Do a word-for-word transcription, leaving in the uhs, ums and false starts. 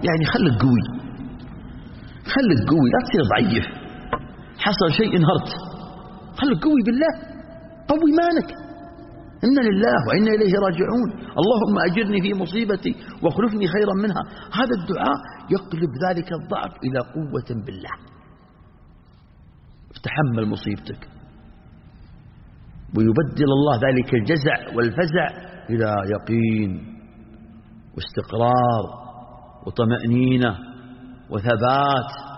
يعني خلك قوي، خلك قوي، لا تصير ضعيف. حصل شيء انهرت، خلك قوي بالله، قوي مالك. إنا لله وإنا إليه راجعون. اللهم أجرني في مصيبتي واخلفني خيرا منها. هذا الدعاء يقلب ذلك الضعف إلى قوة بالله. تحمل مصيبتك، ويبدل الله ذلك الجزع والفزع إلى يقين واستقرار وطمأنينة وثبات.